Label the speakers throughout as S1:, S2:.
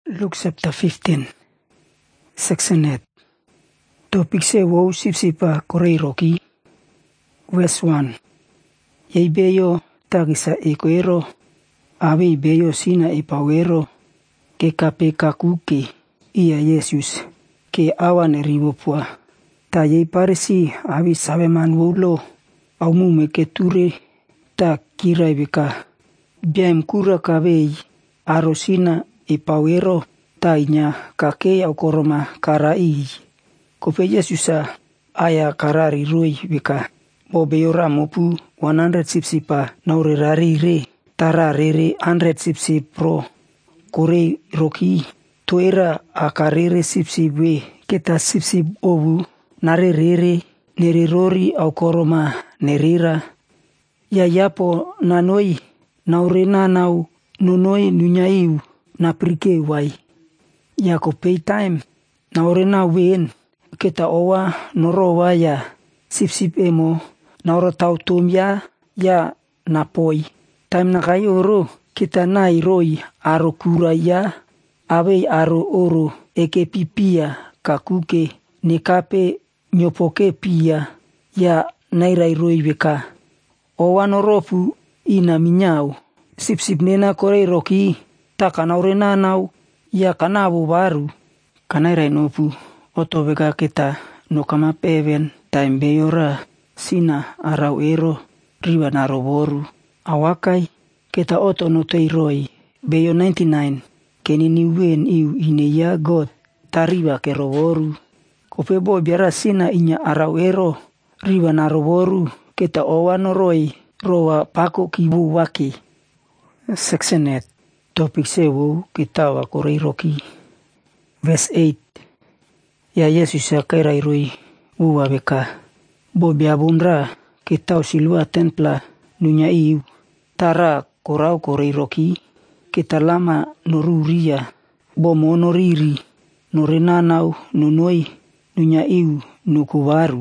S1: Luke chapter 15, section 8. Topic se wow sipsipa korei roki. Verse 1. Yei beyo tagisa ekoero, abe beyo sina ipawero, ke kape kakuke ia Yesus, ke awan ribopua. Ta yei parisi abi sabeman wulo, au mume ke ture, ta kirai beka. Biam kura kabei, arosina ipawero, ta inya kake au koroma karai. Kope Yesusa aya karari rui beka. Bobeora mopu 100 sipsipa naure rarire, tara rere 100 sipsip pro. Korei roki, toera akarere sipsip we, keta sipsip obu, nare rere, nere rori au koroma nerira. Ya yapo nanoi, naure nanau, nunoi nunyaiu, na prike wai. Ya kopei time, naure na wen, keta owa norowa ya, sipsip emo, naura tau tom ya napoi. Time na kai oro, kita nai roi aro kura ya, abe aro oro eke pipia kakuke, nekape nyopoke pia, ya nairai roi beka. Owa noropu ina minyau, sipsip nena korei roki, taka naure nanau, ya kanabu baru. Kanairai nopu, oto beka kita nokama peven, time beora, sina arau ero, riba naroboru. Awakai, kita oto notei roi, beyo 99, kenini wen iu ine ya God, tariba ke roboru. Kopebo biara sina inya arau ero, riba naroboru, kita owa noroi, roa pako kibu waki. Section 8. Topic sewu kita wa korei roki. Verse 8. Ya Yesus ya kairai roi uwa beka. Bo biabunra kita usilua templa nunya iu. Tara korau korei roki. Kita lama noruria. Bo monoriri. Norenanau nunoi nunya iu nukuwaru.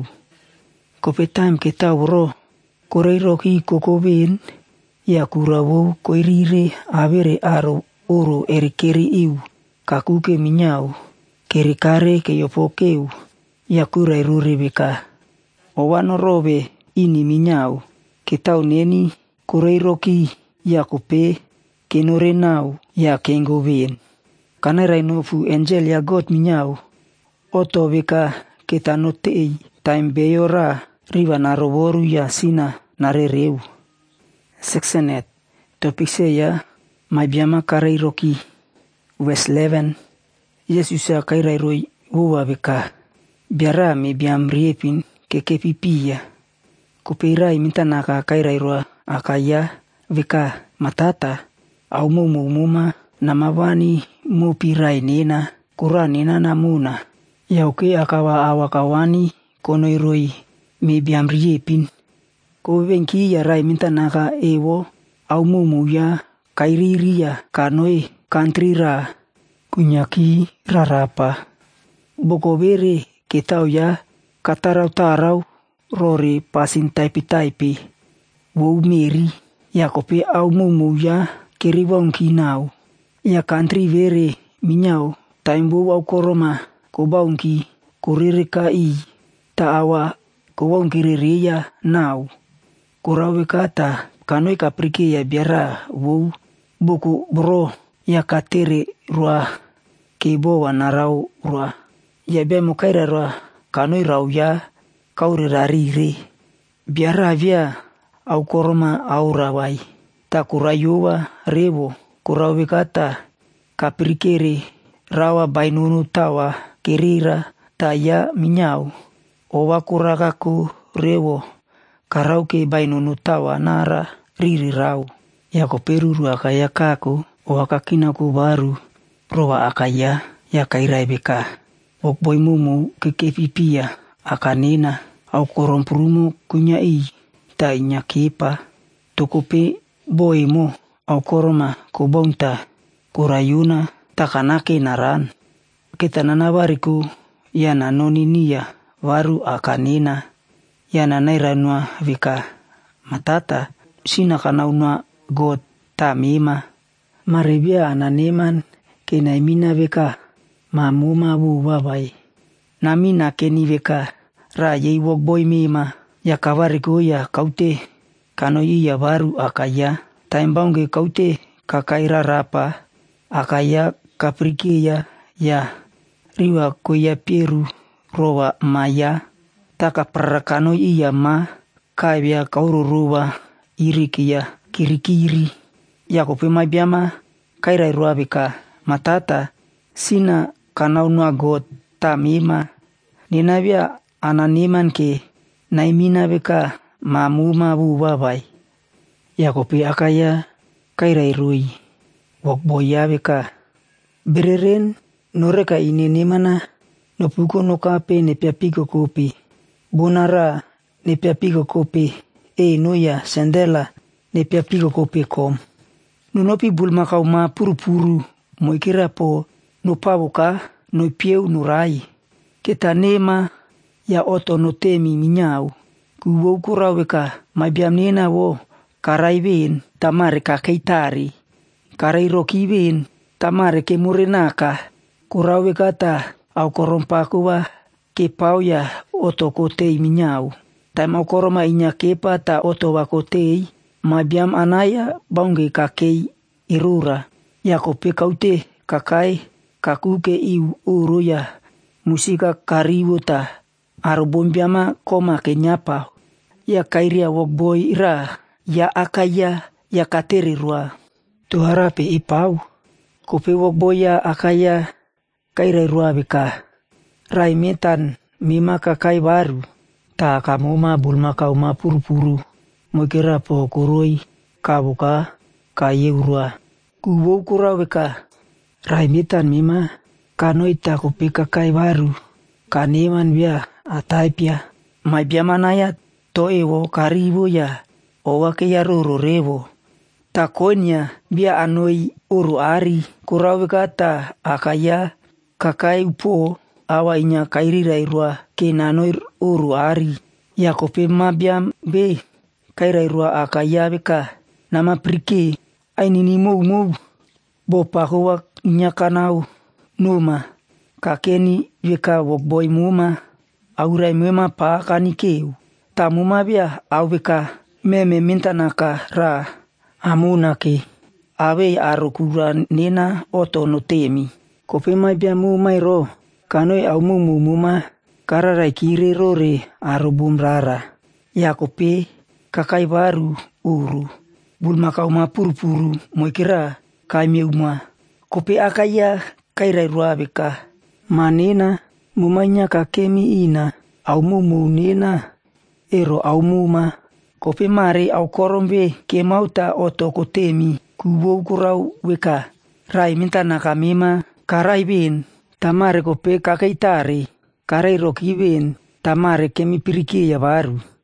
S1: Kope time kita wuro. Korei roki kokobin. Ya kurawo koirire avere aro oro erikeri iu. Kakuke minyau. Kerikare ke yopokeu. Ya kurai ruri beka. Owano robe ini minyau. Ketau neni korei roki ya kope. Kenorenau ya kengobin. Kanairai nofu angel ya God minyau. Oto beka kita notei. Time beora riba naroboru ya sina narereu. Section 8. Topic saya mai biama karei roki. Verse 11. Yesus ya kairai roi uwa beka. Biara me biam riepin kekepipia. Kupeirai minta naka kairai roa akaya beka matata. Au muma namawani mupirai nena kura nena namuna. Yauke akawa awakawani konoi roi me biam riepin. Kobenki ya rai minta naka ewo au mumu ya kairiria kanoi kantrira kunyaki rarapa. Bokobere ketau ya katarau-tarau rori pasin taipi-taipi. Wou meri ya kope au mumu ya keribong kinau. Ya kantri vere minyau taimbo au koroma kobaungki korere kai taawa kobaungki rereya nau. Kurawe kata kanoi kaprike ya biara wou buku bro ya katere rua kebo wanarau rua. Ya bia mukaira rua kanoi rau ya kaure rarire. Biara via au koroma au rawai. Ta kurayuwa rebo kurawe kata kaprikere rawa bainunu tawa kerira ta ya minyau. Owa kuragaku rebo. Karauke bainunu tawa nara riri rau. Ya koperu rua kaya kaku. Owa kakinaku baru. Roa akaya ya kairai beka. Okboi mumu kekepipia akanena. Au korompurumu kunyai. Ta inya kepa. Tokope boi mo. Au koroma kobonta. Korayuna takanake naran. Kita nanabariku. Ya nanoni niya. Waru akanena. Ya nanairanua vika matata sina kanaunua God ta mima. Maribia ananeman ke naimina veka mamuma bubabai. Namina keni veka ra yei wokboy mima ya kavariko ya kaute kano iya baru akaya. Taimbange kaute kakaira rapa akaya kaprikia ya riwa koya Peru rowa maya taka perakano iya ma kaibia kaururuwa irikia kirikiri ya kopema biama kaira ruabika matata sina kanau nuagot tamima ninabia ananiman ke naimina beka mamuma bubabai ya kopi akaya kaira irui wokboya beka bereren noreka ini mana nopuko nokape nepiapiko kopi bonara nepiapiko kopi noya sendela nepiapiko kopi kom nunopi bulmakau ma puru-puru moikira po nopabuka nopieu nurai kita nema ya oto notemi minyau kuwo kuraweka mabiamnena wo karaibin tamare kakeitari karai rokibin tamare kemurenaka kuraweka ta au korompakuwa kepau ya oto kotei minyau taimau koroma inya kepa ta oto wakotei mabiam anaya baunge kakei irura ya kope kaute kakai kakuke iu uru ya musika karibu ta arubombiama koma kenyapa ya kairia wokboy ira ya akaya ya kateri rua tuharape ipau kope wokboy ya akaya kaira rua beka raimetan mima kakai baru ta kamuma bulmakau ma puru-puru moikira po kuroi kabuka kayeurua kuwo kurau beka raimetan mima kanoita kope kakai baru kaneman bia ataipia maibiamanaya toewo karibu ya owake ya rororevo takonya bia anoi uru ari kurau beka ta akaya kakai upo awa inya kairira irua kenanoi uru ari ya kope mabiam be kaira irua akaya beka nama prike ainini mou bopahuwa inya kanau numa kakeni beka wokboy muma aurai mema pa kanikeu tamuma bia au beka meme mintanaka ra amunake awe arukura nena oto notemi kope mai bia mumai ro kanoi au muma kararai kire rore arubum rara ya kope kakai baru uru bulmakau ma puru-puru moikira kaimeuma kope akaya kaira rua beka manena mumanya kakemi ina au mumu nena ero au muma kope mare au korombe ke mauta oto kotemi kuwo kurau weka rai mintana kamima karai bin tamare kope kakeitari karai roki bin tamare kemi piriki ya baru